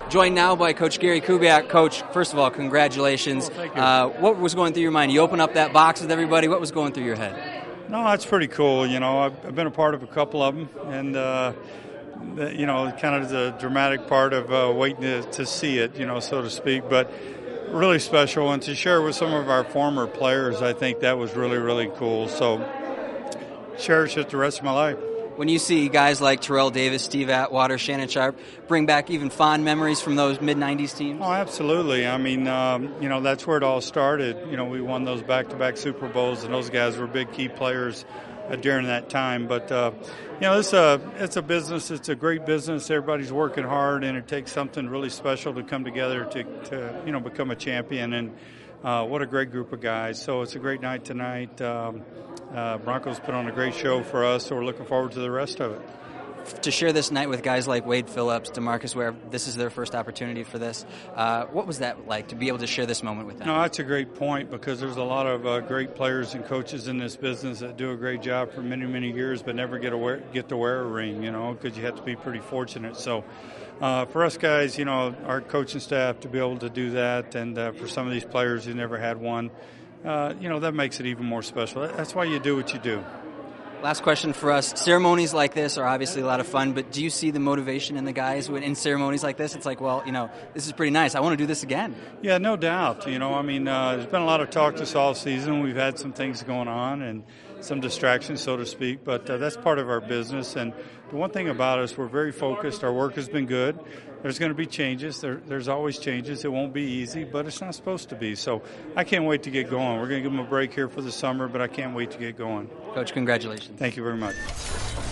Joined now by Coach Gary Kubiak. Coach, first of all, congratulations. Thank you. What was going through your mind? You open up that box with everybody. What was going through your head? No, that's pretty cool. I've been a part of a couple of them, and kind of the dramatic part of waiting to see it, so to speak. But really special, and to share with some of our former players, I think that was really, really cool. So cherish it the rest of my life. When you see guys like Terrell Davis, Steve Atwater, Shannon Sharp bring back even fond memories from those mid-'90s teams? Oh, absolutely. I mean, that's where it all started. We won those back-to-back Super Bowls, and those guys were big key players during that time. But, it's a business. It's a great business. Everybody's working hard, and it takes something really special to come together to become a champion. And what a great group of guys. So it's a great night tonight. Broncos put on a great show for us, so we're looking forward to the rest of it. To share this night with guys like Wade Phillips, DeMarcus Ware, this is their first opportunity for this. What was that like to be able to share this moment with them? No, that's a great point, because there's a lot of great players and coaches in this business that do a great job for many, many years, but never get to wear a ring, because you have to be pretty fortunate. So for us guys, our coaching staff to be able to do that, and for some of these players who never had one, that makes it even more special. That's why you do what you do. Last question for us. Ceremonies like this are obviously a lot of fun, but do you see the motivation in the guys in ceremonies like this? It's like, well, this is pretty nice. I want to do this again. Yeah, no doubt. There's been a lot of talk this all season. We've had some things going on and some distractions, so to speak, but that's part of our business. And the one thing about us, we're very focused. Our work has been good. There's going to be changes. There's always changes. It won't be easy, but it's not supposed to be. So I can't wait to get going. We're going to give them a break here for the summer, but I can't wait to get going. Coach, congratulations. Thank you very much.